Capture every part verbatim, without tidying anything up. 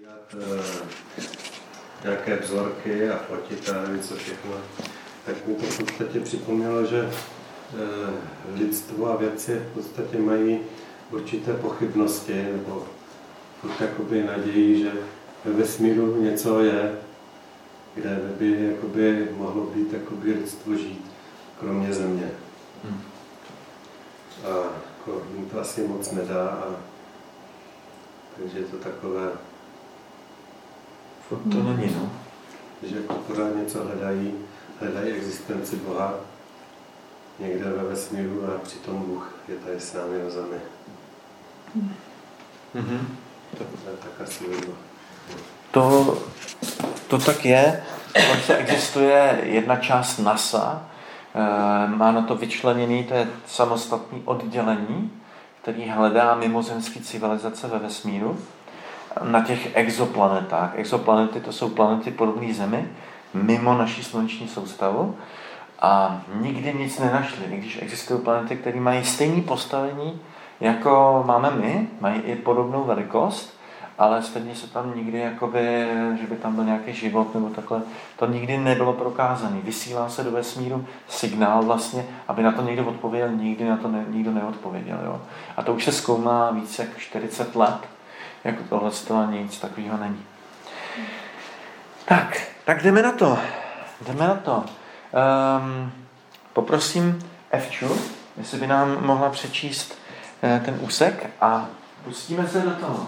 nějaké vzorky a fotit a nevím co všechno, tak mi to v podstatě připomnělo, že lidstvo a věci v podstatě mají určité pochybnosti nebo furt jakoby naději, že ve vesmíru něco je, kde by jakoby mohlo být jakoby lidstvo žít, kromě Země. Hmm. A jako, jim to asi moc nedá, a takže je to takové... Furt to není, no. Že jako pořád něco hledají, hledají existenci Boha někde ve vesmíru a přitom Bůh je tady s námi na zemi. Mm-hmm. To je tak asi bylo. To, to tak je. Dokonce existuje jedna část NASA, má na to vyčleněný, to je samostatný oddělení, který hledá mimozemské civilizace ve vesmíru na těch exoplanetách. Exoplanety to jsou planety podobné Zemi, mimo naši sluneční soustavu, a nikdy nic nenašli, i když existují planety, které mají stejné postavení, jako máme my, mají i podobnou velikost, ale stejně se tam nikdy, jakoby, že by tam byl nějaký život nebo takhle, to nikdy nebylo prokázané. Vysílá se do vesmíru signál vlastně, aby na to někdo odpověděl, nikdy na to ne, nikdo neodpověděl. Jo? A to už se zkoumá více jak čtyřicet let, jako tohle a nic takového není. Tak, tak jdeme na to. Jdeme na to. Um, poprosím Evču, jestli by nám mohla přečíst uh, ten úsek a pustíme se do toho.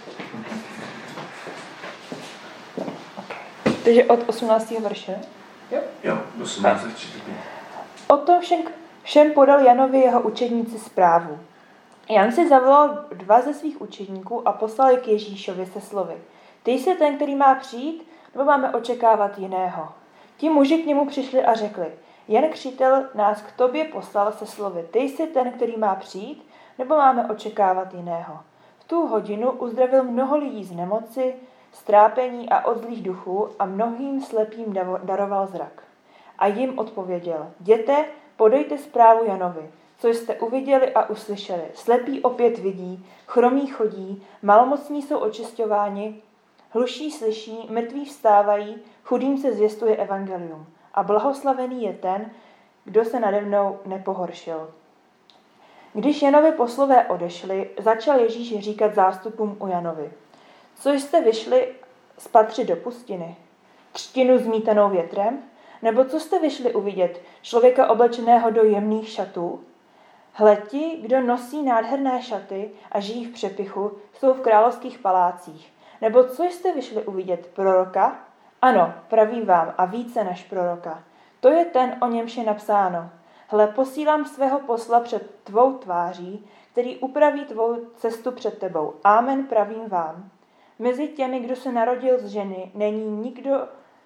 Takže od osmnáctého verše? Jo, jo, osmnáct třicet pět. O tom všem, všem podal Janovi jeho učedníci zprávu. Jan si zavolal dva ze svých učedníků a poslal je k Ježíšovi se slovy. Ty jsi ten, který má přijít, nebo máme očekávat jiného? Ti muži k němu přišli a řekli, Jan Křtitel nás k tobě poslal se slovy. Ty jsi ten, který má přijít, nebo máme očekávat jiného? V tu hodinu uzdravil mnoho lidí z nemoci, strápení a od zlých duchů a mnohým slepým daroval zrak. A jim odpověděl, jděte, podejte zprávu Janovi, co jste uviděli a uslyšeli. Slepí opět vidí, chromí chodí, malomocní jsou očisťováni, hluší slyší, mrtví vstávají, chudým se zvěstuje evangelium. A blahoslavený je ten, kdo se nade mnou nepohoršil. Když Janovi poslové odešli, začal Ježíš říkat zástupům u Janovi. Co jste vyšli spatřit do pustiny? Třtinu zmítanou větrem? Nebo co jste vyšli uvidět? Člověka oblečeného do jemných šatů? Hle, ti, kdo nosí nádherné šaty a žijí v přepichu, jsou v královských palácích. Nebo co jste vyšli uvidět? Proroka? Ano, pravím vám, a více než proroka. To je ten, o němž je napsáno. Hle, posílám svého posla před tvou tváří, který upraví tvou cestu před tebou. Amen, pravím vám. Mezi těmi, kdo se narodil z ženy, není nikdo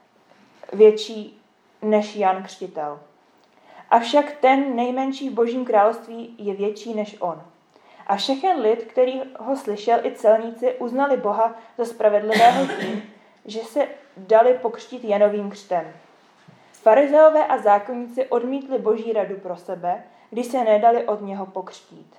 větší než Jan Křtitel. Avšak ten nejmenší v Božím království je větší než on. A všechen lid, který ho slyšel, i celníci, uznali Boha za spravedlivého tím, že se dali pokřtít Janovým křtem. Farizeové a zákonníci odmítli Boží radu pro sebe, když se nedali od něho pokřtít.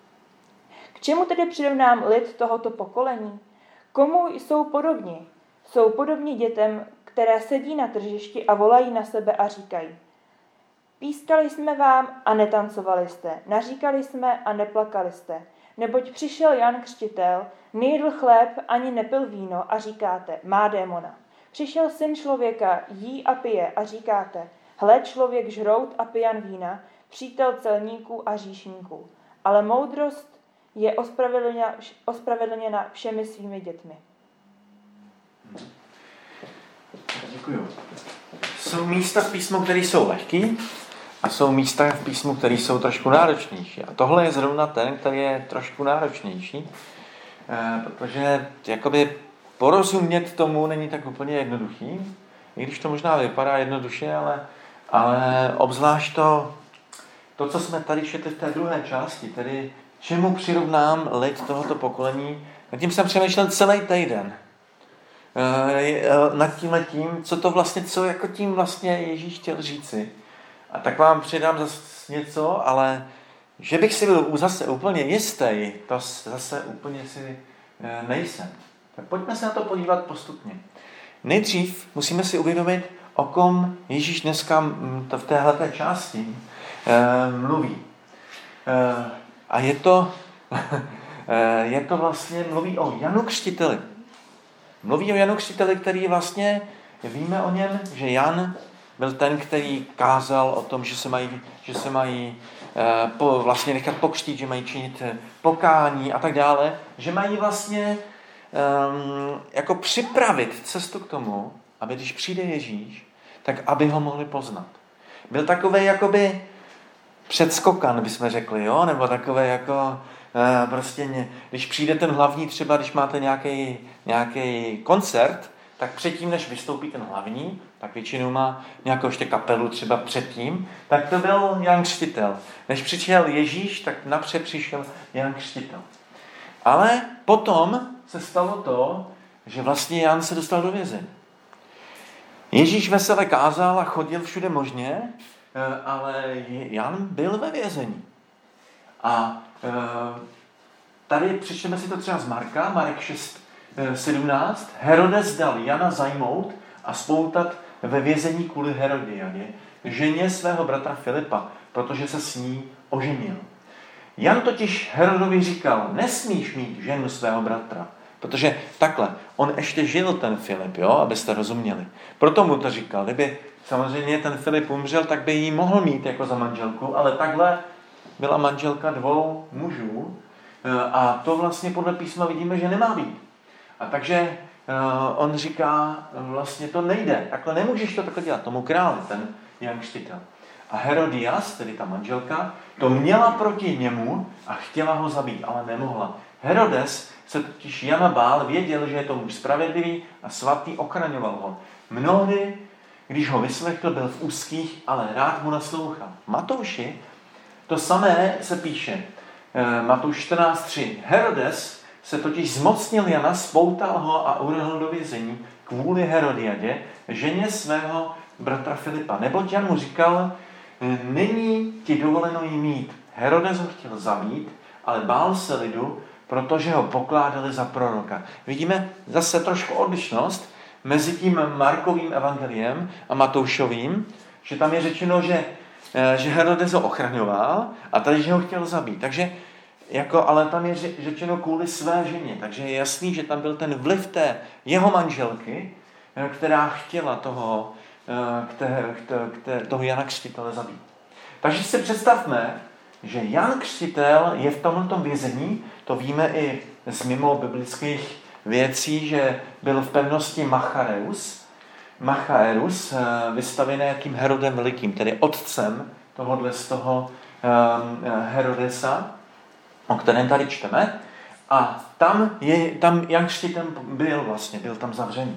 K čemu tedy přirovnám lid tohoto pokolení? Komu jsou podobní? Jsou podobní dětem, které sedí na tržišti a volají na sebe a říkají: Pískali jsme vám a netancovali jste, naříkali jsme a neplakali jste, neboť přišel Jan Křtitel, nejedl chléb ani nepil víno a říkáte, má démona. Přišel Syn člověka, jí a pije a říkáte, hle, člověk žrout a pijan vína, přítel celníků a říšníků. Ale moudrost je ospravedlněna, ospravedlněna všemi svými dětmi. Děkuju. Jsou místa v písmu, které jsou lehký, a jsou místa v písmu, které jsou trošku náročnější. A tohle je zrovna ten, který je trošku náročnější, protože jakoby porozumět tomu není tak úplně jednoduchý, i když to možná vypadá jednoduše, ale, ale obzvlášť to, to, co jsme tady četli v té druhé části, tedy čemu přirovnám lid tohoto pokolení, nad tím jsem přemýšlel celý týden. Nad tímhletím, co to vlastně, co jako tím vlastně Ježíš chtěl říci. A tak vám přidám zase něco, ale že bych si byl zase úplně jistý, to zase úplně si nejsem. Tak pojďme se na to podívat postupně. Nejdřív musíme si uvědomit, o kom Ježíš dneska v téhleté části e, mluví. E, a je to, e, je to vlastně, mluví o Janu Křtiteli. Mluví o Janu Křtiteli, který vlastně, víme o něm, že Jan byl ten, který kázal o tom, že se mají, že se mají e, po, vlastně nechat pokřtít, že mají činit pokání a tak dále, že mají vlastně Um, jako připravit cestu k tomu, aby když přijde Ježíš, tak aby ho mohli poznat. Byl takový jakoby předskokan, bychom řekli, jo? Nebo takový jako uh, prostě, ně, když přijde ten hlavní, třeba když máte nějaký, nějaký koncert, tak předtím, než vystoupí ten hlavní, tak většinou má nějakou ještě kapelu třeba předtím, tak to byl Jan Křtitel. Než přišel Ježíš, tak napřed přišel Jan Křtitel. Ale potom se stalo to, že vlastně Jan se dostal do vězení. Ježíš vesele kázal a chodil všude možně, ale Jan byl ve vězení. A tady přečteme si to třeba z Marka, Marek šest sedmnáct. Herodes dal Jana zajmout a spoutat ve vězení kvůli Herodiadě, ženě svého bratra Filipa, protože se s ní oženil. Jan totiž Herodovi říkal, nesmíš mít ženu svého bratra, protože takhle, on ještě žil ten Filip, jo, abyste rozuměli. Proto mu to říkal, kdyby samozřejmě ten Filip umřel, tak by ji mohl mít jako za manželku, ale takhle byla manželka dvou mužů a to vlastně podle písma vidíme, že nemá být. A takže on říká, vlastně to nejde, takhle nemůžeš to takhle dělat, tomu králi, ten Jan Křtitel. A Herodias, tedy ta manželka, to měla proti němu a chtěla ho zabít, ale nemohla. Herodes se totiž Jana bál, věděl, že je to muž spravedlivý a svatý, ochraňoval ho. Mnohdy, když ho vyslechl, byl v úzkých, ale rád mu naslouchal. Matouši, to samé se píše. Matouš čtrnáct tři. Herodes se totiž zmocnil Jana, spoutal ho a uvrhl do vězení kvůli Herodiadě, ženě svého bratra Filipa. Neboť Jan mu říkal, není ti dovoleno jí mít. Herodes ho chtěl zabít, ale bál se lidu, protože ho pokládali za proroka. Vidíme zase trošku odlišnost mezi tím Markovým evangeliem a Matoušovým, že tam je řečeno, že, že Herodes ho ochraňoval a tady, že ho chtěl zabít. Takže jako, ale tam je řečeno kvůli své ženě, takže je jasný, že tam byl ten vliv té jeho manželky, která chtěla toho, k té, k té, k té, toho Jana Křtitele zabít. Takže si představme, že Jan Křtitel je v tomto vězení, to víme i z mimo biblických věcí, že byl v pevnosti Machaeus, Machaerus, vystavený jakým Herodem Velikým, tedy otcem tohohle z toho Herodesa, o kterém tady čteme. A tam, je, tam Jan Křtitel byl vlastně, byl tam zavřený.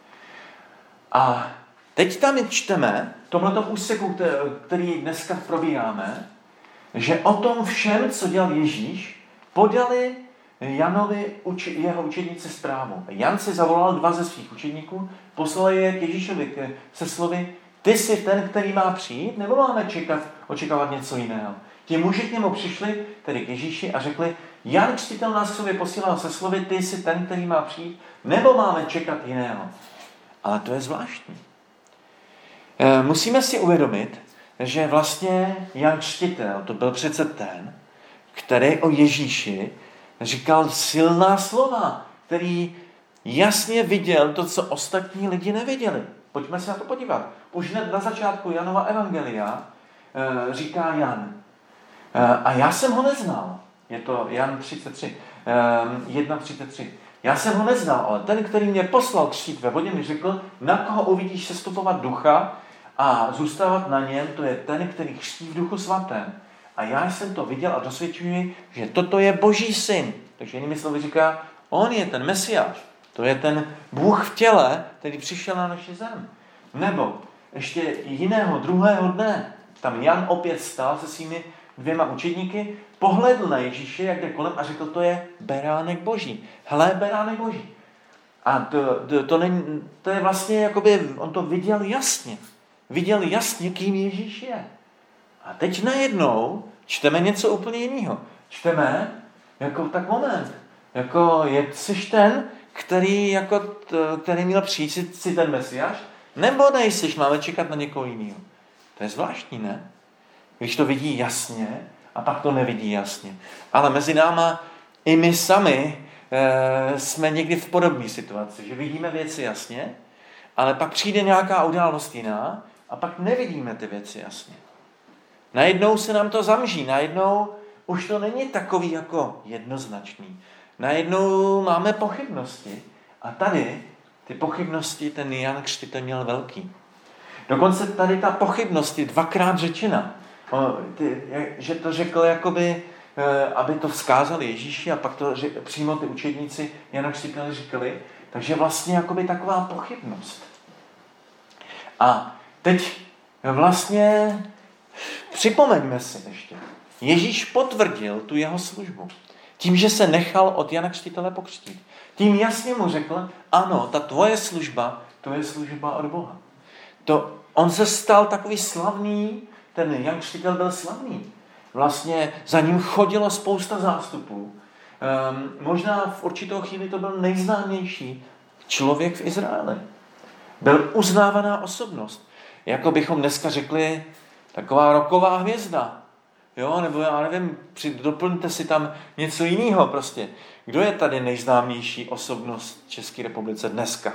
A teď tam čteme, v tomhletom úseku, který dneska probíráme, že o tom všem, co dělal Ježíš, podali Janovi jeho učedníci zprávu. Jan si zavolal dva ze svých učedníků, poslal je k Ježíšovi se slovy, ty jsi ten, který má přijít, nebo máme čekat, očekávat něco jiného? Ti muži k němu přišli, tedy k Ježíši, a řekli, Jan Křtitel nás k sobě posílal se slovy, ty jsi ten, který má přijít, nebo máme čekat jiného? Ale to je zvláštní. Musíme si uvědomit, že vlastně Jan Křtitel, to byl přece ten, který o Ježíši říkal silná slova, který jasně viděl to, co ostatní lidi neviděli. Pojďme se na to podívat. Už hned na začátku Janova evangelia říká Jan. A já jsem ho neznal. Je to Jan třicet tři, jedna třicet tři. Já jsem ho neznal, ale ten, který mě poslal křtít ve vodě, mi řekl, na koho uvidíš sestupovat ducha a zůstávat na něm, to je ten, který křtí v duchu svatém. A já jsem to viděl a dosvědčuji, že toto je Boží syn. Takže jinými slovy říká, on je ten Mesiáš. To je ten Bůh v těle, který přišel na naši zem. Nebo ještě jiného, druhého dne, tam Jan opět stál se svými dvěma učedníky, pohledl na Ježíše, jak jde kolem a řekl, to je beránek Boží. Hele, beránek Boží. A to, to, to, není, to je vlastně, jakoby, on to viděl jasně. Viděl jasně, kým Ježíš je. A teď najednou čteme něco úplně jiného. Čteme, jako tak moment, jako je, jsi ten, který, jako, který měl přijít si, si ten Mesiáš, nebo nejsiš, máme čekat na někoho jiného. To je zvláštní, ne? Když to vidí jasně a pak to nevidí jasně. Ale mezi náma i my sami e, jsme někdy v podobné situaci, že vidíme věci jasně, ale pak přijde nějaká událost jiná a pak nevidíme ty věci jasně. Najednou se nám to zamží, najednou už to není takový jako jednoznačný. Najednou máme pochybnosti a tady ty pochybnosti ten Jan Křtitel měl velký. Dokonce tady ta pochybnost je dvakrát řečena. Že to řekl jakoby, aby to vzkázal Ježíši a pak to přímo ty učedníci Jana Křtitele říkali. Takže vlastně jakoby taková pochybnost. A teď vlastně připomeňme si ještě. Ježíš potvrdil tu jeho službu. Tím, že se nechal od Jana Křtitele pokřtít. Tím jasně mu řekl, ano, ta tvoje služba, to je služba od Boha. To, on se stal takový slavný, ten Jan Křtitel byl slavný. Vlastně za ním chodilo spousta zástupů. Um, možná v určitou chvíli to byl nejznámější člověk v Izraeli. Byl uznávaná osobnost. Jako bychom dneska řekli, taková roková hvězda. Jo, nebo já nevím, doplňte si tam něco jiného prostě. Kdo je tady nejznámější osobnost v České republice dneska?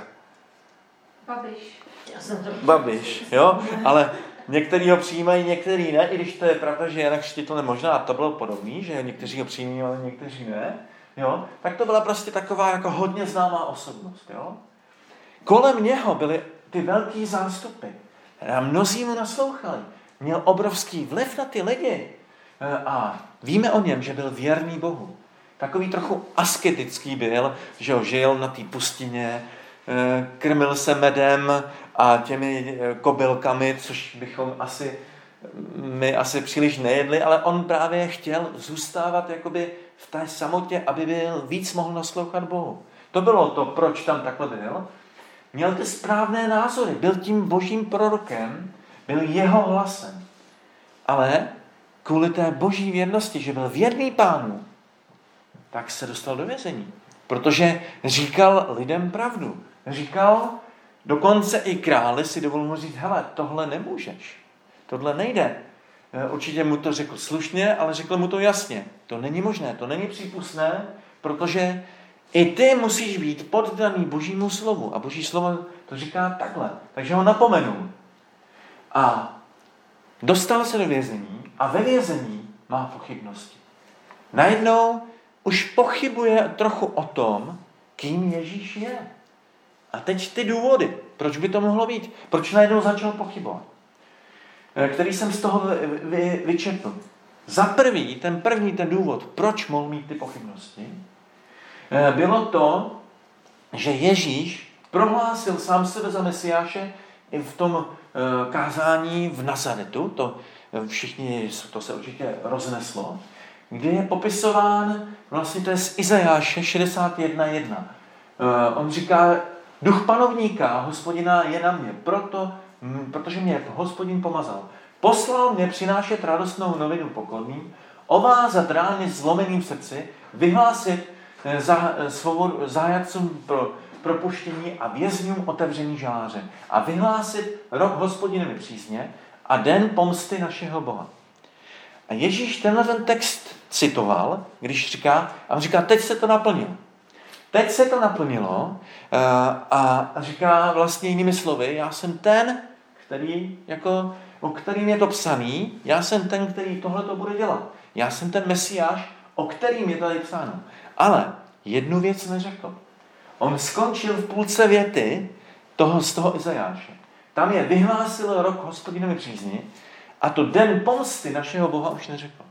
Babiš. Babiš, jo, ale některý ho přijímají, některý ne, i když to je pravda, že Jan Křtitel možná to bylo podobný, že někteří ho přijímají, ale někteří ne, jo, tak to byla prostě taková jako hodně známá osobnost, jo. Kolem něho byly ty velký zástupy a mnozí mu naslouchali. Měl obrovský vliv na ty lidi a víme o něm, že byl věrný Bohu. Takový trochu asketický byl, že ho žil na té pustině, krmil se medem a těmi kobylkami, což bychom asi, my asi příliš nejedli, ale on právě chtěl zůstávat jakoby v té samotě, aby byl víc mohl naslouchat Bohu. To bylo to, proč tam takhle byl. Měl ty správné názory, byl tím božím prorokem, byl jeho hlasem. Ale kvůli té boží věrnosti, že byl věrný Pánu, tak se dostal do vězení. Protože říkal lidem pravdu. Říkal, dokonce i králi si dovolil mu říct, hele, tohle nemůžeš. Tohle nejde. Určitě mu to řekl slušně, ale řekl mu to jasně. To není možné, to není přípustné, protože i ty musíš být poddaný božímu slovu. A boží slovo to říká takhle. Takže ho napomenul. A dostal se do vězení a ve vězení má pochybnosti. Najednou už pochybuje trochu o tom, kým Ježíš je. A teď ty důvody, proč by to mohlo být? Proč najednou začal pochybovat? Který jsem z toho vy, vyčetl. Za prvý, ten první ten důvod, proč mohl mít ty pochybnosti, bylo to, že Ježíš prohlásil sám sebe za Mesiáše i v tom kázání v Nazaretu, to všichni, to se určitě rozneslo, kdy je popisován, vlastně to je z Izajáše šedesát jedna jedna. On říká, duch panovníka, hospodina je na mě, proto, protože mě hospodin pomazal. Poslal mě přinášet radostnou novinu pokorným, ovázat rány zlomeným srdci, vyhlásit za, svobodu, zájatcům pro propuštění a vězňům otevření žáře a vyhlásit rok hospodinovi přízně a den pomsty našeho Boha. A Ježíš tenhle ten text citoval, když říká, a on říká, teď se to naplnilo. Teď se to naplnilo a říká vlastně jinými slovy, já jsem ten, který, jako, o kterým je to psaný, já jsem ten, který tohle to bude dělat. Já jsem ten Mesiáš, o kterým je tady psáno. Ale jednu věc neřekl. On skončil v půlce věty toho, z toho Izajáše. Tam je vyhlásil rok hospodinovi přízni a to den pomsty našeho Boha už neřekl.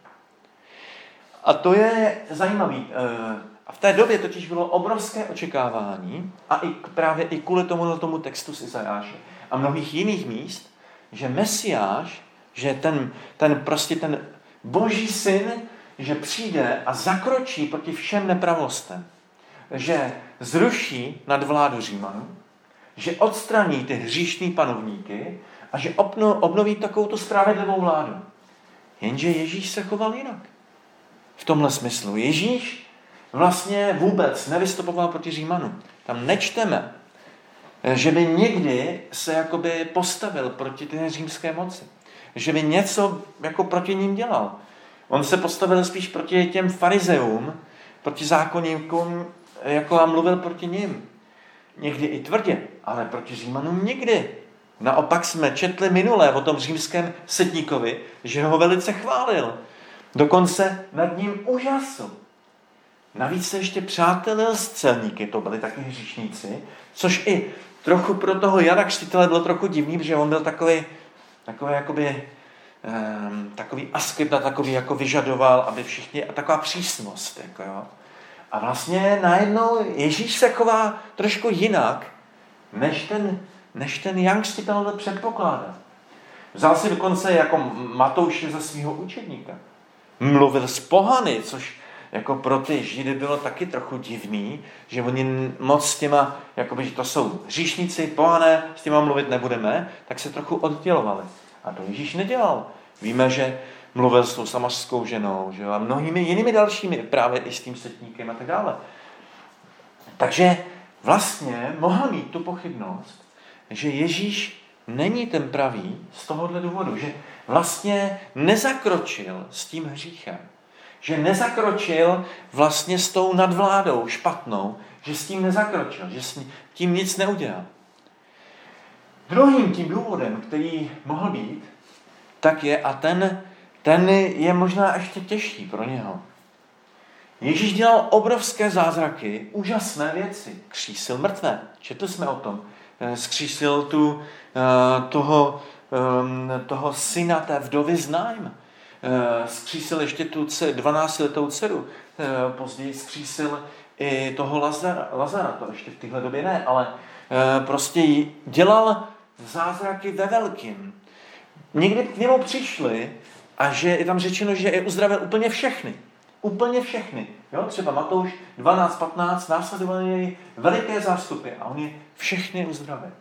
A to je zajímavý. A v té době totiž bylo obrovské očekávání a i právě i kvůli tomu, tomu textu z Izajáše a mnohých jiných míst, že Mesiáš, že ten, ten prostě ten boží syn, že přijde a zakročí proti všem nepravostem, že zruší nadvládu Římanů, že odstraní ty hříšný panovníky a že obnoví takovou tu spravedlivou vládu. Jenže Ježíš se choval jinak. V tomhle smyslu. Ježíš vlastně vůbec nevystupoval proti Římanům. Tam nečteme, že by někdy se jakoby postavil proti té římské moci. Že by něco jako proti ním dělal. On se postavil spíš proti těm farizeům, proti zákonníkům, jako a mluvil proti nim. Někdy i tvrdě, ale proti Římanům nikdy. Naopak jsme četli minulé o tom římském setníkovi, že ho velice chválil. Dokonce nad ním úžasl. Navíc se ještě přátelil s celníky, to byli taky hříšníci, což i trochu pro toho Jana Křtitele bylo trochu divný, protože on byl takový, takový jakoby, um, takový asketa, takový jako vyžadoval, aby všichni, a taková přísnost. Jako jo. A vlastně najednou Ježíš se chová trošku jinak, než ten, než ten Jan Křtitel předpokládal. Vzal si dokonce jako Matouše za svého učedníka. Mluvil s pohany, což jako pro ty Židy bylo taky trochu divný, že oni moc s těma, jakoby, že to jsou hříšníci, pohané, s těma mluvit nebudeme, tak se trochu oddělovali. A to Ježíš nedělal. Víme, že mluvil s tou samařskou ženou, že a mnohými jinými dalšími, právě i s tím setníkem a tak dále. Takže vlastně mohl mít tu pochybnost, že Ježíš není ten pravý z tohohle důvodu, že vlastně nezakročil s tím hříchem, že nezakročil vlastně s tou nadvládou špatnou, že s tím nezakročil, že s tím nic neudělal. Druhým tím důvodem, který mohl být, tak je, a ten, ten je možná ještě těžší pro něho. Ježíš dělal obrovské zázraky, úžasné věci. Křísil mrtvé. Četli jsme o tom. Skřísil tu, toho, toho syna té vdovy z Naim. Skřísil ještě tu dvanáctiletou dceru. Později skřísil i toho Lazara. Lazara, to ještě v téhle době ne, ale prostě dělal zázraky ve velkým. Někdy k němu přišli a že je tam řečeno, že je uzdravil úplně všechny. Úplně všechny. Jo? Třeba Matouš dvanáct patnáct následovali jej veliké zástupy a on je všechny uzdravil.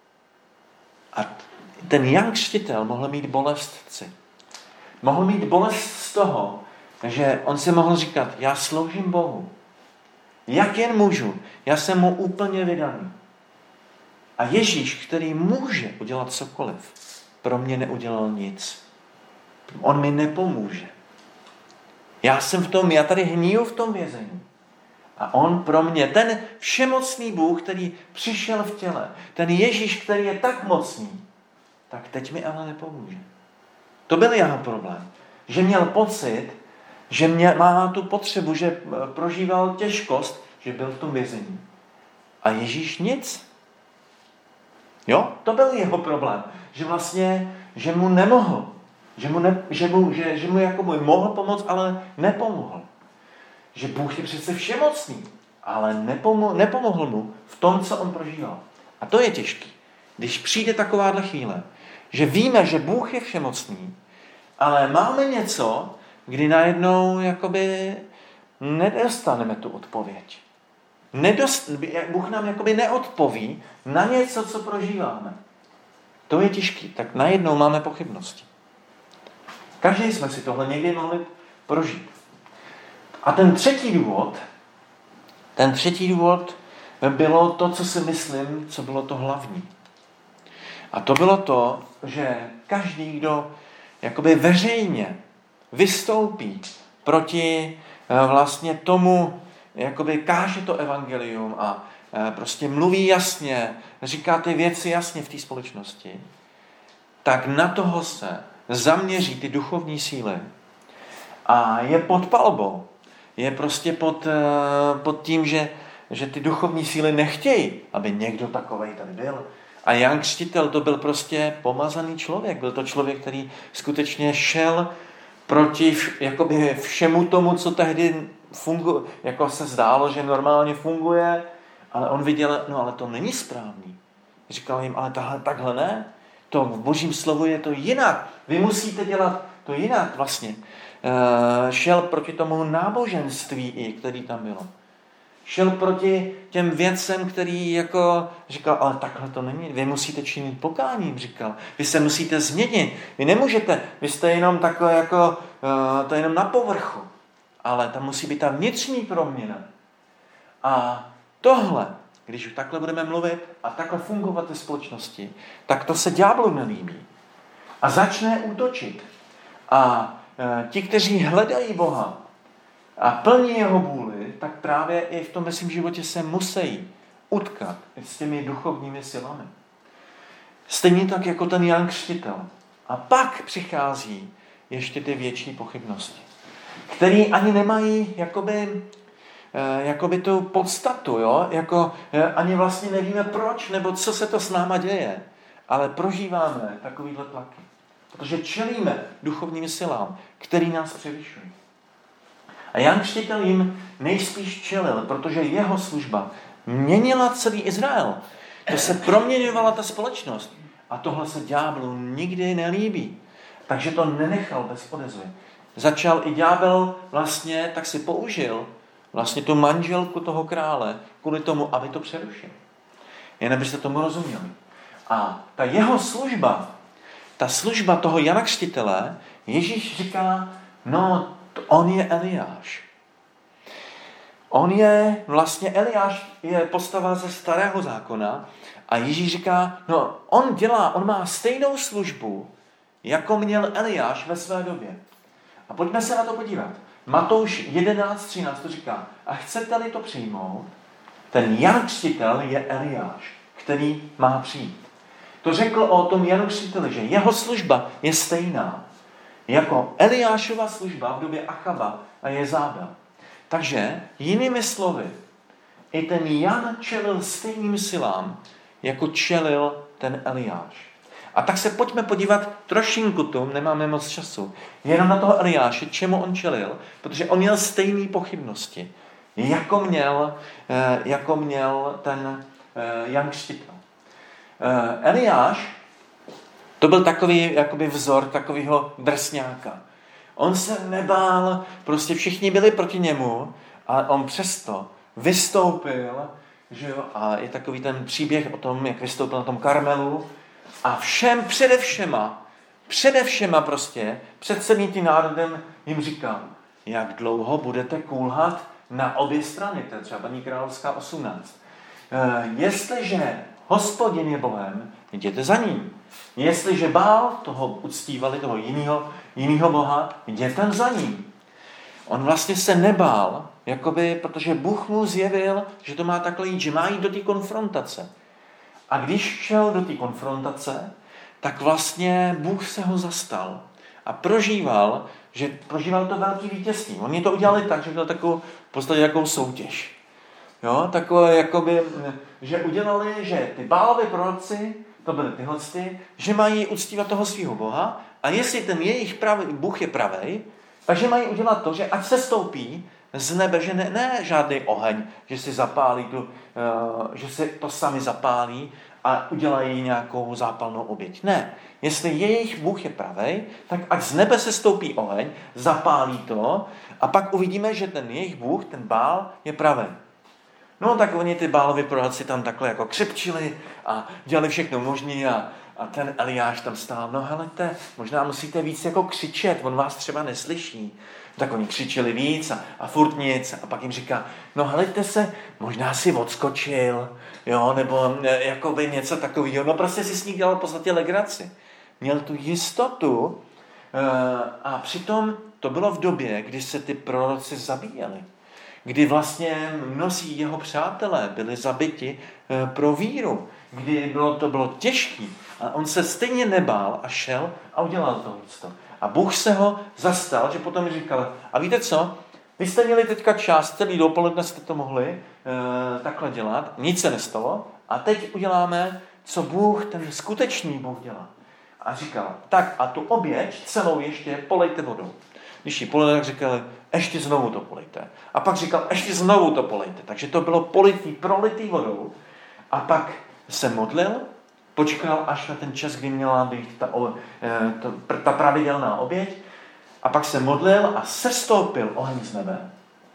A ten Jan Křtitel mohl mít bolest v srdci. Mohl mít bolest z toho, že on si mohl říkat, já sloužím Bohu. Jak jen můžu. Já jsem mu úplně vydaný. A Ježíš, který může udělat cokoliv, pro mě neudělal nic. On mi nepomůže. Já jsem v tom, já tady hniju v tom vězení. A on pro mě, ten všemocný Bůh, který přišel v těle, ten Ježíš, který je tak mocný, tak teď mi ale nepomůže. To byl jeho problém. Že měl pocit, že mě, má tu potřebu, že prožíval těžkost, že byl v tom vězení. A Ježíš nic. Jo? To byl jeho problém. Že vlastně, že mu nemohl. Že mu, ne, že mu, že, že mu jako mu mohl pomoct, ale nepomohl. Že Bůh je přece všemocný, ale nepomohl, nepomohl mu v tom, co on prožíval. A to je těžký. Když přijde takováhle chvíle, že víme, že Bůh je všemocný, ale máme něco, kdy najednou jakoby nedostaneme tu odpověď. Nedost, Bůh nám jakoby neodpoví na něco, co prožíváme. To je těžký. Tak najednou máme pochybnosti. Každý jsme si tohle někdy mohli prožít. A ten třetí důvod, ten třetí důvod bylo to, co si myslím, co bylo to hlavní. A to bylo to, že každý, kdo jakoby veřejně vystoupí proti vlastně tomu, jakoby káže to evangelium a prostě mluví jasně, říká ty věci jasně v té společnosti, tak na toho se zaměří ty duchovní síly a je pod palbou. Je prostě pod, pod tím, že, že ty duchovní síly nechtějí, aby někdo takovej tady byl. A Jan Křtitel to byl prostě pomazaný člověk. Byl to člověk, který skutečně šel proti jakoby všemu tomu, co tehdy fungu, jako se zdálo, že normálně funguje, ale on viděl, no ale to není správný. Říkal jim, ale tahle, takhle ne. To v Božím slovu je to jinak. Vy musíte dělat to jinak vlastně. E, šel proti tomu náboženství, i, který tam bylo. Šel proti těm věcem, který jako říkal, ale takhle to není. Vy musíte činit pokáním, říkal. Vy se musíte změnit. Vy nemůžete, vy jste jenom takhle jako, uh, to je jenom na povrchu. ale tam musí být ta vnitřní proměna. A tohle, když takhle budeme mluvit a takhle fungovat ve společnosti, tak to se ďáblu nelíbí. A začne útočit. A e, ti, kteří hledají Boha a plní jeho vůli, tak právě i v tom ve svém životě se musí utkat s těmi duchovními silami. Stejně tak jako ten Jan Křtitel. A pak přichází ještě ty větší pochybnosti, které ani nemají jakoby, eh, jakoby tu podstatu, jo? Jako, eh, ani vlastně nevíme proč, nebo co se to s náma děje, ale prožíváme takovýhle tlaky, protože čelíme duchovním silám, který nás převyšují. A Jan Křtitel jim nejspíš čelil, protože jeho služba měnila celý Izrael. To se proměňovala ta společnost. A tohle se ďáblu nikdy nelíbí. Takže to nenechal bez odezvy. Začal i ďábel vlastně, tak si použil vlastně tu manželku toho krále kvůli tomu, aby to přerušil. Jen abyste tomu rozuměli. A ta jeho služba, ta služba toho Jana Křtitele, Ježíš říká, no, on je Eliáš. On je, vlastně Eliáš je postava ze starého zákona a Ježíš říká, no on dělá, on má stejnou službu, jako měl Eliáš ve své době. A pojďme se na to podívat. Matouš jedenáct třináct to říká, a chcete-li to přijmout, ten Jan Křtitel je Eliáš, který má přijít. To řekl o tom Janu Křtiteli, že jeho služba je stejná, jako Eliášova služba v době Achaba a Jezábel. Takže jinými slovy, i ten Jan čelil stejným silám, jako čelil ten Eliáš. A tak se pojďme podívat trošinku tu, nemáme moc času, jenom na toho Eliáše, čemu on čelil, protože on měl stejné pochybnosti, jako měl, jako měl ten Jan Křtitel. Eliáš, to byl takový jakoby vzor takového drsňáka. On se nebál, prostě všichni byli proti němu, ale on přesto vystoupil, že jo, a je takový ten příběh o tom, jak vystoupil na tom Karmelu a všem předevšema, předevšema prostě, před celým tím národem jim říkal, jak dlouho budete kulhat na obě strany, to je třeba paní Královská osmnáct. E, jestliže Hospodin je Bohem, jděte za ním. Jestliže Bál, toho uctívali, toho jiného, jiného boha, jděte za ním. On vlastně se nebál, jakoby, protože Bůh mu zjevil, že to má takhle jít, že má jít do té konfrontace. A když šel do té konfrontace, tak vlastně Bůh se ho zastal a prožíval, že prožíval to velký vítězství. Oni to udělali tak, že byl takovou, v podstatě takovou soutěž. Jo, takové, jakoby, že udělali, že ty Bálovi proroci, to byly tyhle, že mají uctívat toho svého boha a jestli ten jejich pravý, Bůh je pravej, takže mají udělat to, že ať se stoupí z nebe, že ne, ne žádný oheň, že si zapálí tu, uh, že si to sami zapálí a udělají nějakou zápalnou oběť. Ne. Jestli jejich Bůh je pravej, tak ať z nebe se stoupí oheň, zapálí to a pak uvidíme, že ten jejich Bůh, ten Bál, je pravej. No tak oni ty Bálovi proroci tam takhle jako křepčili a dělali všechno možné a, a ten Eliáš tam stál. No helejte, možná musíte víc jako křičet, on vás třeba neslyší. Tak oni křičeli víc a, a furt nic a pak jim říká, no helejte se, možná si odskočil, jo, nebo e, jakoby něco takového. No prostě si s ní dělal v podstatě legraci. Měl tu jistotu e, a přitom to bylo v době, kdy se ty proroci zabíjeli. Kdy vlastně mnozí jeho přátelé byli zabiti pro víru, kdy bylo, to bylo těžké. A on se stejně nebál a šel a udělal tohle. A Bůh se ho zastal, že potom říkal, a víte co, vy jste měli teďka čas, celý dopoledne jste to mohli e, takhle dělat, nic se nestalo a teď uděláme, co Bůh, ten skutečný Bůh dělá. A říkal, tak a tu oběť celou ještě polejte vodou. Když ji polili, tak říkali, ještě znovu to polejte. A pak říkal, ještě znovu to polejte. Takže to bylo politý, prolitý vodou. A pak se modlil, počkal až na ten čas, kdy měla být ta, ta, ta pravidelná oběť. A pak se modlil a sestoupil oheň z nebe.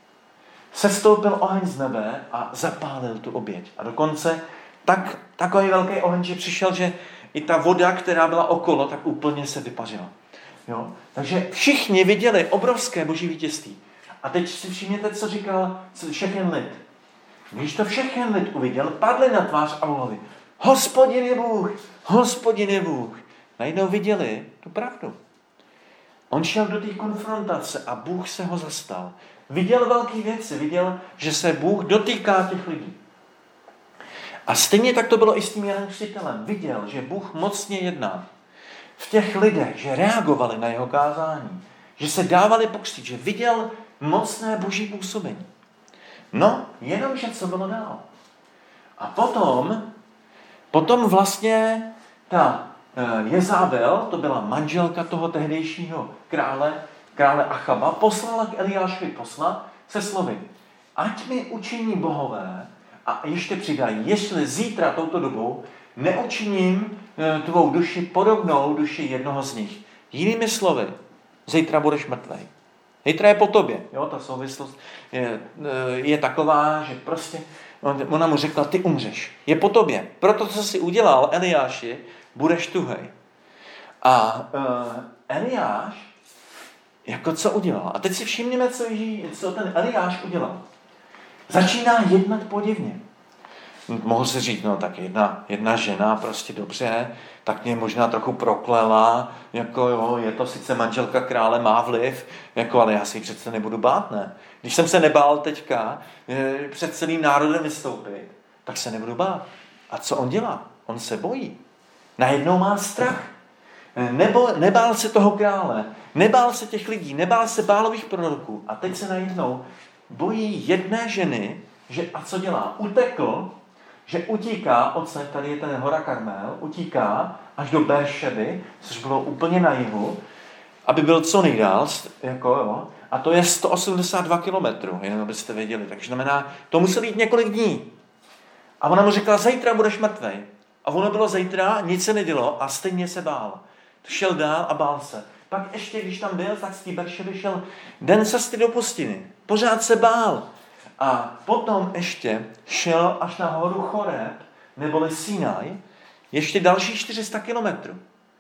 Sestoupil oheň z nebe a zapálil tu oběť. A dokonce tak, takový velký oheň, že přišel, že i ta voda, která byla okolo, tak úplně se vypařila. Jo? Takže všichni viděli obrovské boží vítězství. A teď si všimněte, co říkal všechen lid. Když to všechen lid uviděl, padli na tvář a volali: Hospodin je Bůh, Hospodin je Bůh. Najednou viděli tu pravdu. On šel do té konfrontace a Bůh se ho zastal. Viděl velké věci, viděl, že se Bůh dotýká těch lidí. A stejně tak to bylo i s tím Janem Křtitelem. Viděl, že Bůh mocně jedná v těch lidech, že reagovali na jeho kázání, že se dávali pokřtít, že viděl mocné boží působení. No, jenomže co bylo dál. A potom, potom vlastně ta Jezabel, to byla manželka toho tehdejšího krále, krále Achaba, poslala k Eliášovi posla se slovy: ať mi učiní bohové, a ještě přidají, jestli zítra touto dobou neučiním tvou duši podobnou duši jednoho z nich. Jinými slovy, zítra budeš mrtvej. Zítra je po tobě. Jo, ta souvislost je, je taková, že prostě ona mu řekla: ty umřeš. Je po tobě. Proto, co jsi udělal, Eliáši, budeš tuhej. A uh, Eliáš, jako co udělal? A teď si všimněme, co, Ježí, co ten Eliáš udělal. Začíná jednat podivně. Mohu si říct, no tak jedna, jedna žena, prostě dobře, tak mě možná trochu proklela, jako jo, je to sice manželka krále, má vliv, jako, ale já si ji přece nebudu bát, ne? Když jsem se nebál teďka před celým národem vystoupit, tak se nebudu bát. A co on dělá? On se bojí. Najednou má strach. Nebo, nebál se toho krále, nebál se těch lidí, nebál se Bálových proroků. A teď se najednou bojí jedné ženy, že a co dělá? Utekl, že utíká odsaď, tady je ten hora Karmel, utíká až do Beršeby, což bylo úplně na jihu, aby byl co nejdál, jako jo, a to je sto osmdesát dva kilometrů, jenom abyste věděli. Takže znamená, to muselo jít několik dní. A ona mu řekla: zítra budeš mrtvej. A ono bylo zítra, nic se nedělo a stejně se bál. Šel dál a bál se. Pak ještě, když tam byl, tak z té Beršeby šel den cesty do pustiny. Pořád se bál. A potom ještě šel až na horu Choreb, neboli Sinaj, ještě další čtyři sta kilometrů.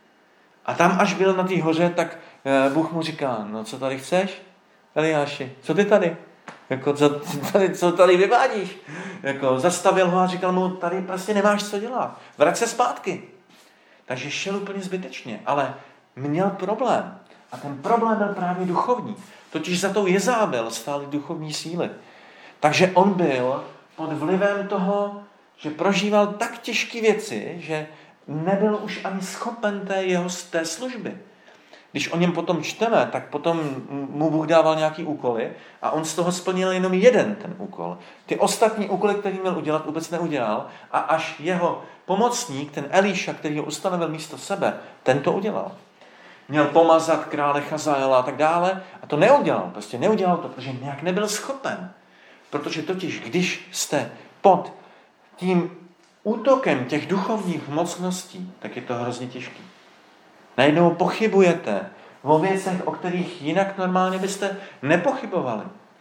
A tam, až byl na té hoře, tak Bůh mu říká: no co tady chceš, Eliáši, co ty tady? Jako, co, tady, co tady vyvádíš? Jako, zastavil ho a říkal mu: tady prostě nemáš co dělat, vrať se zpátky. Takže šel úplně zbytečně, ale měl problém. A ten problém byl právě duchovní. Totiž za tou Jezabel stály duchovní síly. Takže on byl pod vlivem toho, že prožíval tak těžké věci, že nebyl už ani schopen té jeho té služby. Když o něm potom čteme, tak potom mu Bůh dával nějaký úkoly a on z toho splnil jenom jeden ten úkol. Ty ostatní úkoly, který měl udělat, vůbec neudělal a až jeho pomocník, ten Elíša, který ho ustanovil místo sebe, ten to udělal. Měl pomazat krále Chazaela a tak dále a to neudělal. Prostě neudělal to, protože nějak nebyl schopen. Protože totiž, když jste pod tím útokem těch duchovních mocností, tak je to hrozně těžké. Najednou pochybujete o věcech, o kterých jinak normálně byste nepochybovali.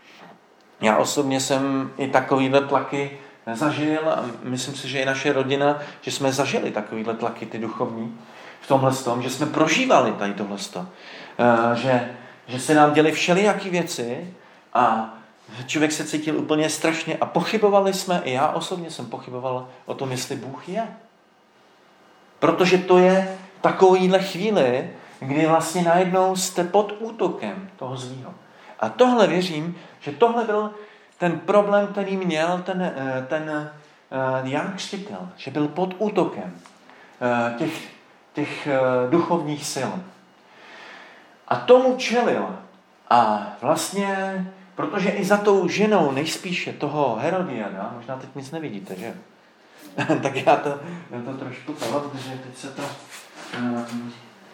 Já osobně jsem i takovýhle tlaky zažil a myslím si, že i naše rodina, že jsme zažili takovýhle tlaky, ty duchovní, v tomhle tom, že jsme prožívali tady tohleto. Že, že se nám děly všelijaký věci a člověk se cítil úplně strašně a pochybovali jsme, i já osobně jsem pochyboval o tom, jestli Bůh je. Protože to je takovýhle chvíli, kdy vlastně najednou jste pod útokem toho zlýho. A tohle věřím, že tohle byl ten problém, který měl ten, ten Jan Křtitel, že byl pod útokem těch, těch duchovních sil. A tomu čelil. A vlastně, protože i za tou ženou nejspíše toho Herodiada, možná teď nic nevidíte, že? Tak já to, já to trošku toho, protože teď se to... Um,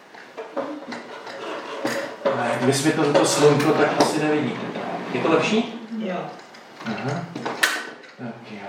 kdyby světlo to slunko, tak asi nevidíte. Je to lepší? Jo. Aha. Tak jo.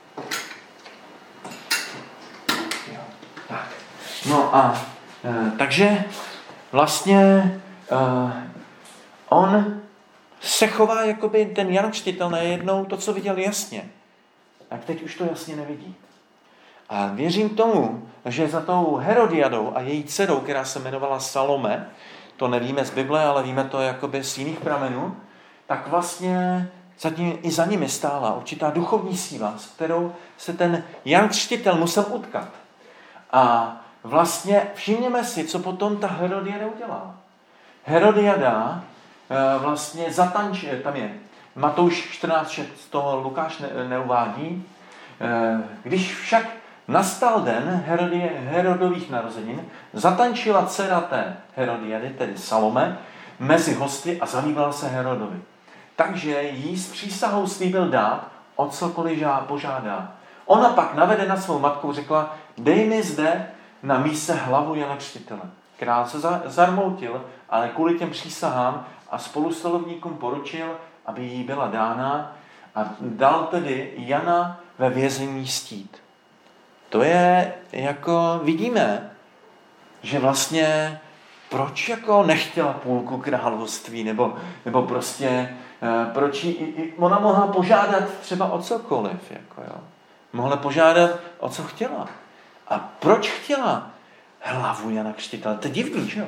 jo. Tak. No a e, takže vlastně e, on se chová, jakoby ten Jan Křtitel najednou to, co viděl jasně. A teď už to jasně nevidí. A věřím tomu, že za tou Herodiadou a její dcerou, která se jmenovala Salome, to nevíme z Bible, ale víme to jakoby z jiných pramenů, tak vlastně za tím, i za nimi stála určitá duchovní síla, s kterou se ten Jan Křtitel musel utkat. A vlastně všimněme si, co potom ta Herodiada udělala. Herodiada vlastně zatančuje, tam je Matouš čtrnáct šest, to Lukáš ne, neuvádí. Když však nastal den Herodie, Herodových narozenin, zatančila dcera té Herodiady, tedy Salome, mezi hosty a zalíbila se Herodovi. Takže jí s přísahou slíbil dát, o cokoliv požádá. Ona pak navedena svou matkou řekla, dej mi zde na míse hlavu Jana Křtitele. Král se zarmoutil, ale kvůli těm přísahám a spolustolovníkům poručil, aby jí byla dána a dal tedy Jana ve vězení stít. To je jako vidíme, že vlastně proč jako nechtěla půlku království, nebo, nebo prostě proč jí, ona mohla požádat třeba o cokoliv, jako jo. Mohla požádat o co chtěla. A proč chtěla hlavu Jana Křtitele? To je divný, že jo?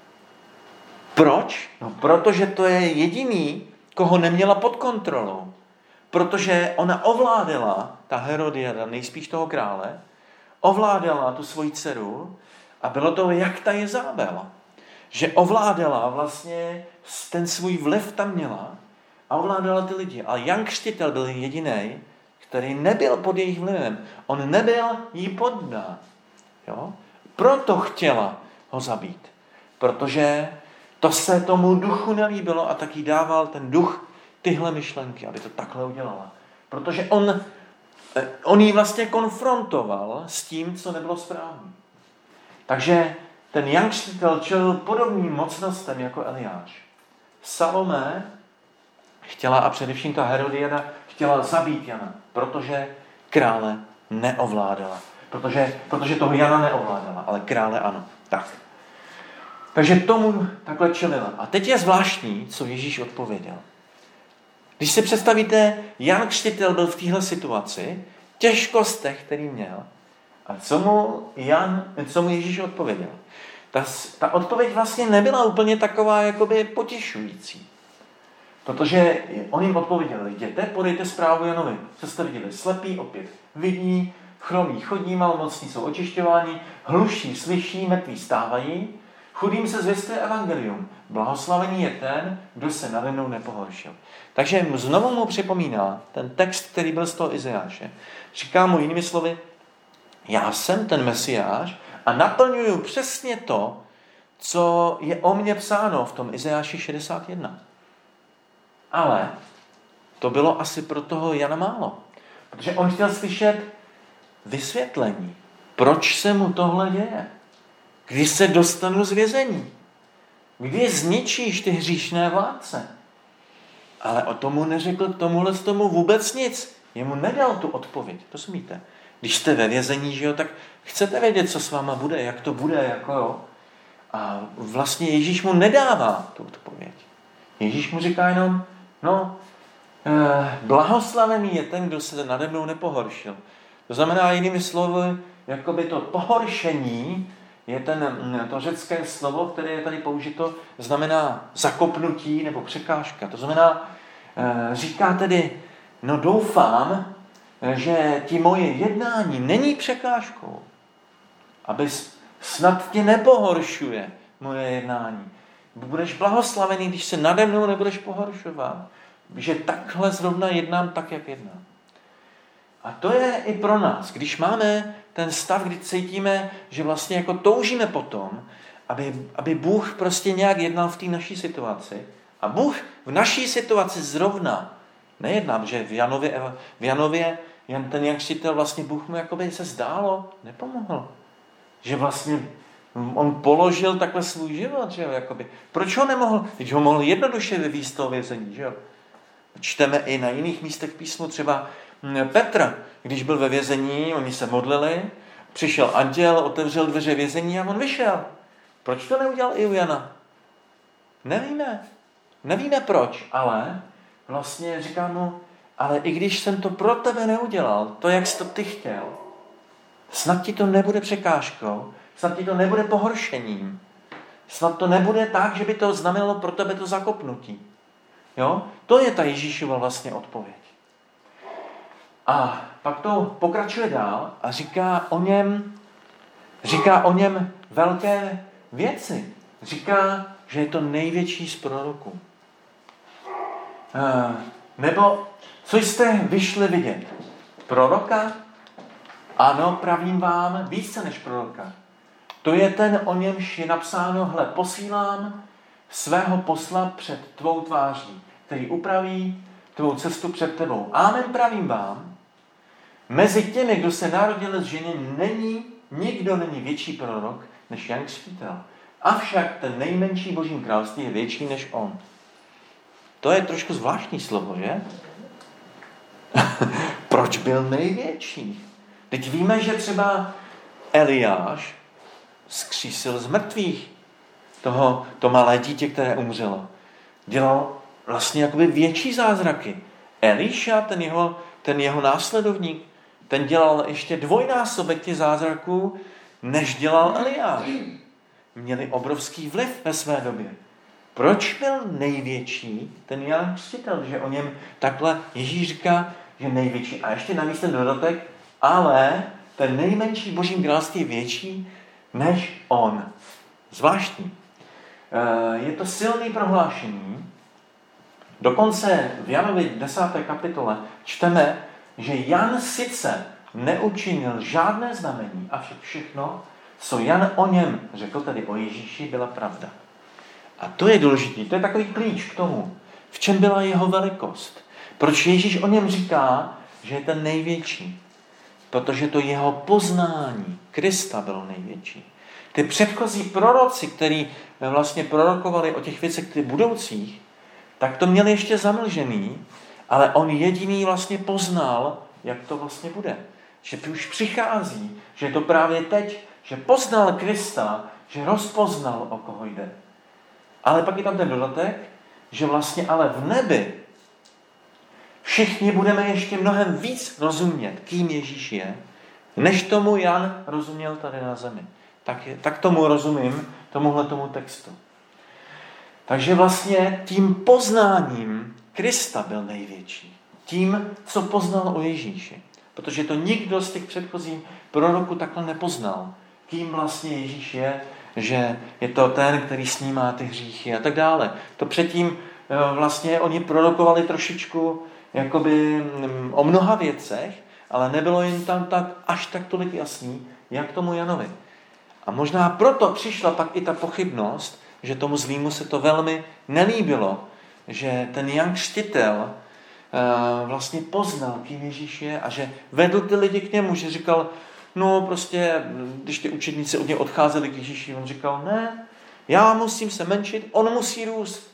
Proč? No protože to je jediný, koho neměla pod kontrolou. Protože ona ovládala, ta Herodiada, nejspíš toho krále, ovládala tu svoji dceru a bylo to jak ta Jezabel. Že ovládala vlastně, ten svůj vliv tam měla a ovládala ty lidi. A Jan Křtitel byl jediný, který nebyl pod jejich vlivem. On nebyl jí poddán. Jo? Proto chtěla ho zabít. Protože to se tomu duchu nelíbilo a tak jí dával ten duch tyhle myšlenky, aby to takhle udělala. Protože on, on jí vlastně konfrontoval s tím, co nebylo správné. Takže ten Jan Křtitel čelil podobným mocnostem jako Eliáš. Salome chtěla, a především ta Herodiada, chtěla zabít Jana, protože krále neovládala. Protože, protože toho Jana neovládala, ale krále ano. Tak. Takže tomu takhle čelila. A teď je zvláštní, co Ježíš odpověděl. Když si představíte, Jan Křtitel byl v téhle situaci, těžkostech, který měl, a co mu, Jan, co mu Ježíš odpověděl? Ta, ta odpověď vlastně nebyla úplně taková jakoby potěšující. Protože on jim odpověděl, jděte, podejte zprávu Janovi. Co jste viděli? Slepý opět vidí, chromí chodí, malomocní jsou očišťováni, hluší slyší, mrtví stávají, chudým se zvěstuje evangelium. Blahoslavený je ten, kdo se nade mnou nepohoršil. Takže znovu mu připomíná ten text, který byl z toho Izajáše. Říká mu jinými slovy, já jsem ten Mesiáš a naplňuju přesně to, co je o mně psáno v tom Izajáši šedesát jedna. Ale to bylo asi pro toho Jana málo. Protože on chtěl slyšet vysvětlení. Proč se mu tohle děje? Kdy se dostanu z vězení? Kdy zničíš ty hříšné vládce? Ale o tomu neřekl k tomuhle z tomu vůbec nic. Jemu nedal tu odpověď. Rozumíte? Když jste ve vězení, že jo, tak chcete vědět, co s váma bude, jak to bude, jako jo. A vlastně Ježíš mu nedává tu odpověď. Ježíš mu říká jenom, no, eh, blahoslavený je ten, kdo se nade mnou nepohoršil. To znamená jinými slovy, jakoby to pohoršení je ten, to řecké slovo, které je tady použito, znamená zakopnutí nebo překážka. To znamená, eh, říká tedy, no doufám, že ti moje jednání není překážkou, aby snad tě nepohoršuje moje jednání. Budeš blahoslavený, když se nade mnou nebudeš pohoršovat, že takhle zrovna jednám tak, jak jednám. A to je i pro nás, když máme ten stav, kdy cítíme, že vlastně jako toužíme potom, aby, aby Bůh prostě nějak jednal v té naší situaci. A Bůh v naší situaci zrovna nejedná, že v Janově, v Janově jen ten Jan Křtitel vlastně Bůh mu jakoby se zdálo, nepomohl. Že vlastně on položil takhle svůj život, že jo, jakoby. Proč ho nemohl? Když ho mohl jednoduše vyvést z toho vězení, že jo. Čteme i na jiných místech písmu, třeba Petr, když byl ve vězení, oni se modlili, přišel anděl, otevřel dveře vězení a on vyšel. Proč to neudělal i u Jana? Nevíme. Nevíme proč, ale vlastně říká mu, ale i když jsem to pro tebe neudělal, to, jak jsi to ty chtěl, snad ti to nebude překážkou, snad ti to nebude pohoršením, snad to nebude tak, že by to znamenalo pro tebe to zakopnutí. Jo? To je ta Ježíšova vlastně odpověď. A pak to pokračuje dál a říká o něm, říká o něm velké věci. Říká, že je to největší z proroků. Nebo co jste vyšli vidět? Proroka? Ano, pravím vám, více než proroka. To je ten, o němž je napsáno, hle, posílám svého posla před tvou tváří, který upraví tvou cestu před tebou. Amen, pravím vám, mezi těmi, kdo se narodili z ženy, není, nikdo není větší prorok než Jan Křtitel. Avšak ten nejmenší Božím království je větší než on. To je trošku zvláštní slovo, že? Proč byl největší? Teď víme, že třeba Eliáš vzkřísil z mrtvých toho, to malé dítě, které umřelo. Dělal vlastně jakoby větší zázraky. Eliša, ten jeho, ten jeho následovník, ten dělal ještě dvojnásobek těch zázraků, než dělal Eliáš. Měli obrovský vliv ve své době. Proč byl největší ten Jan Křtitel, že o něm takhle Ježíš říká, že největší. A ještě navíc ten dodatek, ale ten nejmenší Božím království je větší než on. Zvláštní. Je to silné prohlášení. Dokonce v Janovi desáté kapitole čteme, že Jan sice neučinil žádné znamení, avšak všechno, co Jan o něm řekl, tedy o Ježíši, byla pravda. A to je důležité, to je takový klíč k tomu, v čem byla jeho velikost. Proč Ježíš o něm říká, že je ten největší? Protože to jeho poznání Krista bylo největší. Ty předchozí proroci, kteří vlastně prorokovali o těch věcech ty budoucích, tak to měli ještě zamlžený, ale on jediný vlastně poznal, jak to vlastně bude. Že už přichází, že je to právě teď, že poznal Krista, že rozpoznal, o koho jde. Ale pak je tam ten dodatek, že vlastně ale v nebi všichni budeme ještě mnohem víc rozumět, kým Ježíš je, než tomu Jan rozuměl tady na zemi. Tak, je, tak tomu rozumím, tomuhle tomu textu. Takže vlastně tím poznáním Krista byl největší. Tím, co poznal o Ježíši. Protože to nikdo z těch předchozích proroků takhle nepoznal. Kým vlastně Ježíš je, že je to ten, který snímá ty hříchy a tak dále. To předtím vlastně oni prorokovali trošičku jakoby o mnoha věcech, ale nebylo jim tam tak až tak tolik jasný, jak tomu Janovi. A možná proto přišla pak i ta pochybnost, že tomu zlýmu se to velmi nelíbilo, že ten Jan Křtitel vlastně poznal, kým Ježíš je a že vedl ty lidi k němu, že říkal, no prostě, když ty učedníci od něj odcházeli k Ježíši, on říkal, ne, já musím se menšit, on musí růst.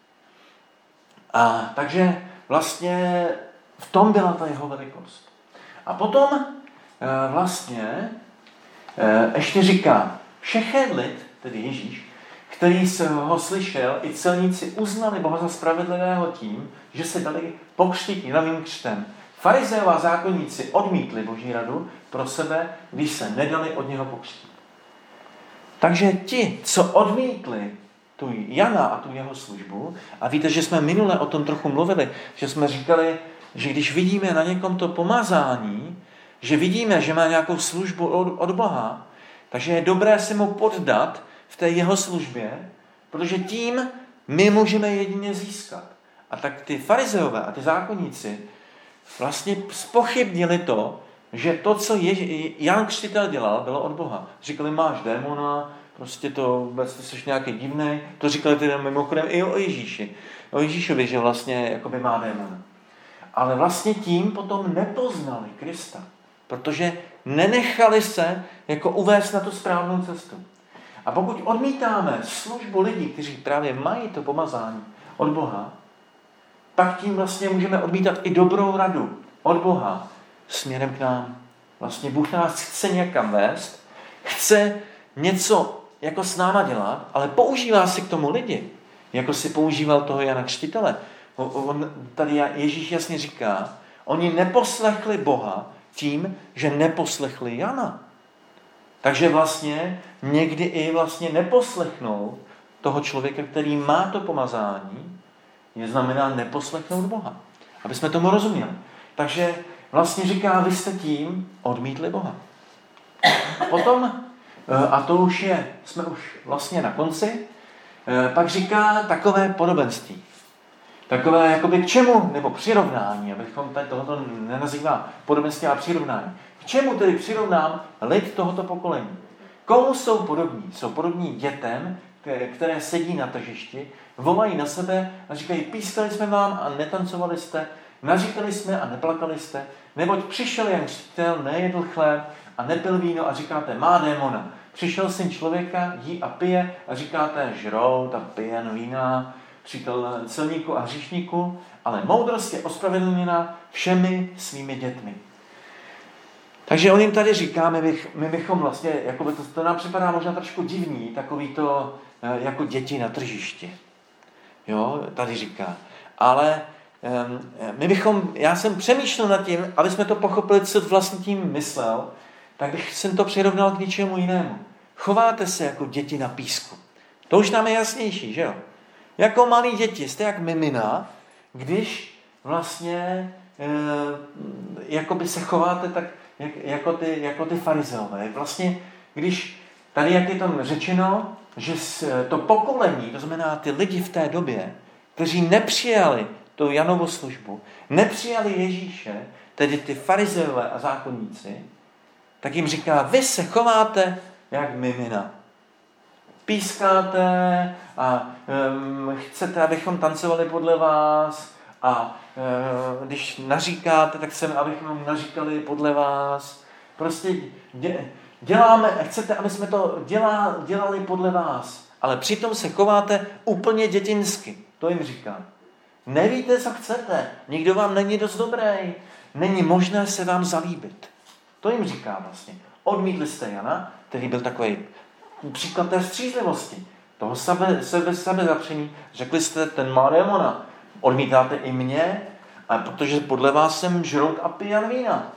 A takže vlastně v tom byla ta jeho velikost. A potom vlastně ještě říká, všechen lid, tedy Ježíš, který se ho slyšel, i celníci uznali Boha za spravedlivého tím, že se dali pokřtít novým křtem. Farizeové a zákonníci odmítli Boží radu pro sebe, když se nedali od něho pokřtít. Takže ti, co odmítli tu Jana a tu jeho službu, a víte, že jsme minule o tom trochu mluvili, že jsme říkali, že když vidíme na někom to pomazání, že vidíme, že má nějakou službu od, od Boha, takže je dobré se mu poddat v té jeho službě, protože tím my můžeme jedině získat. A tak ty farizeové a ty zákonníci vlastně zpochybnili to, že to, co Je- Jan Křtitel dělal, bylo od Boha. Říkali, máš démona, prostě to vůbec ty jsi nějaký divnej. To říkali tedy mimochodem i o Ježíši. O Ježíšovi, že vlastně jakoby má démona. Ale vlastně tím potom nepoznali Krista, protože nenechali se jako uvést na tu správnou cestu. A pokud odmítáme službu lidí, kteří právě mají to pomazání od Boha, pak tím vlastně můžeme odmítat i dobrou radu od Boha směrem k nám. Vlastně Bůh nás chce někam vést, chce něco jako s náma dělat, ale používá si k tomu lidi, jako si používal toho Jana Křtitele. On, tady Ježíš jasně říká, oni neposlechli Boha tím, že neposlechli Jana. Takže vlastně někdy i vlastně neposlechnou toho člověka, který má to pomazání, je znamená neposlechnout Boha. Aby jsme tomu rozuměli. Takže vlastně říká, vy jste tím odmítli Boha. Potom, a to už je, jsme už vlastně na konci, pak říká takové podobenství. Takové jakoby k čemu, nebo přirovnání, abychom tady tohoto nenazývá podobenství, ale přirovnání. K čemu tedy přirovnám lid tohoto pokolení? Komu jsou podobní? Jsou podobní dětem, které sedí na tržišti, volají na sebe a říkají, pískali jsme vám a netancovali jste, naříkali jsme a neplakali jste, neboť přišel jen přítel, nejedl chléb a nepil víno a říkáte, má démona. Přišel syn člověka, jí a pije a říkáte, žrout a pije vína, přítel celníku a hříšníku, ale moudrost je ospravedlněna všemi svými dětmi. Takže on jim tady říká, my, bych, my bychom vlastně, jako to, to nám připadá možná trošku divný, takový to jako děti na tržišti. Jo, tady říká. Ale um, my bychom, já jsem přemýšlel nad tím, aby jsme to pochopili, co vlastně tím myslel, tak bych jsem to přirovnal k něčemu jinému. Chováte se jako děti na písku. To už nám je jasnější, že jo? Jako malí děti, jste jak mimina, když vlastně e, jakoby se chováte tak, jak, jako, ty, jako ty farizeové. Vlastně, když tady, jak je tam řečeno, že to pokolení, to znamená ty lidi v té době, kteří nepřijali tu Janovu službu, nepřijali Ježíše, tedy ty farizeové a zákonníci, tak jim říká, vy se chováte jak mimina. Pískáte a um, chcete, abychom tancovali podle vás a um, když naříkáte, tak chceme, abychom naříkali podle vás. Prostě dě, děláme, chcete, aby jsme to dělá, dělali podle vás, ale přitom se chováte úplně dětinsky. To jim říká. Nevíte, co chcete, nikdo vám není dost dobrý, není možné se vám zalíbit. To jim říká vlastně. Odmítli jste Jana, který byl takový příklad té střízlivosti, toho sebe, sebe, sebezapření. Řekli jste, ten má démona. Odmítáte i mě, a protože podle vás jsem žrout a pijan vína.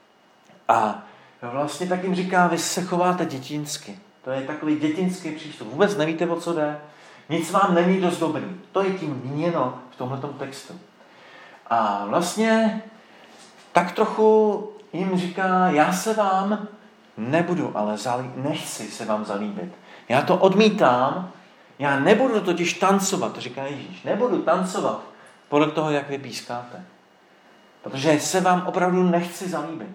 A vlastně tak jim říká, vy se chováte dětinsky. To je takový dětinský přístup. Vůbec nevíte, o co jde. Nic vám není dost dobrý. To je tím míněno v tomhletom textu. A vlastně tak trochu jim říká, já se vám nebudu, ale zalí... nechci se vám zalíbit. Já to odmítám, já nebudu totiž tancovat, to říká Ježíš, nebudu tancovat podle toho, jak vy pískáte. Protože se vám opravdu nechci zalíbit.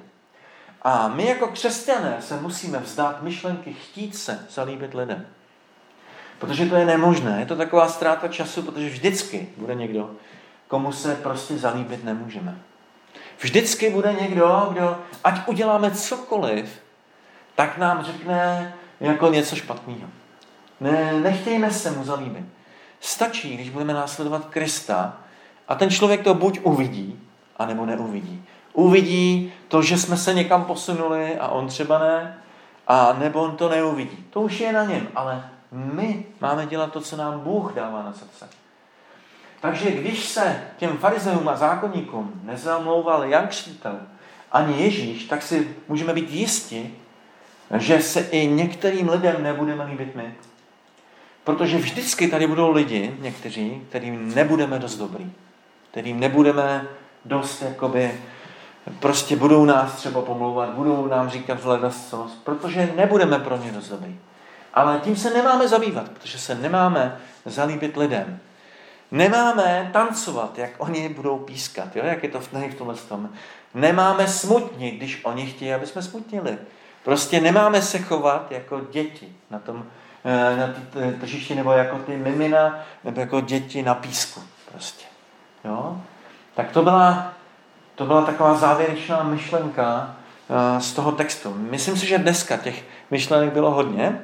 A my jako křesťané se musíme vzdát myšlenky chtít se zalíbit lidem. Protože to je nemožné, je to taková ztráta času, protože vždycky bude někdo, komu se prostě zalíbit nemůžeme. Vždycky bude někdo, kdo, ať uděláme cokoliv, tak nám řekne jako něco špatného. Ne, nechtějme se mu zalíbit. Stačí, když budeme následovat Krista a ten člověk to buď uvidí, anebo neuvidí. Uvidí to, že jsme se někam posunuli a on třeba ne, a nebo on to neuvidí. To už je na něm, ale my máme dělat to, co nám Bůh dává na srdce. Takže když se těm farizeům a zákonníkům nezamlouval Jan Křtitel ani Ježíš, tak si můžeme být jisti, že se i některým lidem nebudeme líbit my. Protože vždycky tady budou lidi, někteří, kterým nebudeme dost dobrý. Kterým nebudeme dost, jakoby, prostě budou nás třeba pomlouvat, budou nám říkat hledascost, protože nebudeme pro ně dost dobrý. Ale tím se nemáme zabývat, protože se nemáme zalíbit lidem. Nemáme tancovat, jak oni budou pískat, jo? Jak je to v, v tomhle tom. Nemáme smutnit, když oni chtějí, aby jsme smutnili. Prostě nemáme se chovat jako děti na tom na té tržišti, nebo jako ty mimina, nebo jako děti na písku. Prostě. Jo? Tak to byla, to byla taková závěrečná myšlenka z toho textu. Myslím si, že dneska těch myšlenek bylo hodně.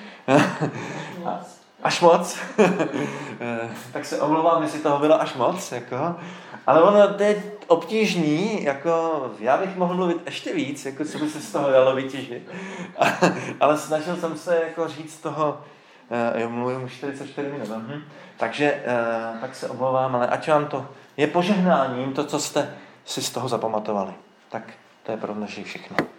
Až moc. Tak se omlouvám, jestli toho bylo až moc. Jako. Ale ono to je obtížný, jako já bych mohl mluvit ještě víc, jako co by se z toho dalo vytěžit. Ale snažil jsem se jako říct toho, jo, mluvím už čtyřicet čtyři minut, hm. Takže tak se omlouvám, ale ať vám to je požehnáním, to, co jste si z toho zapamatovali. Tak to je pro dnešní všechno.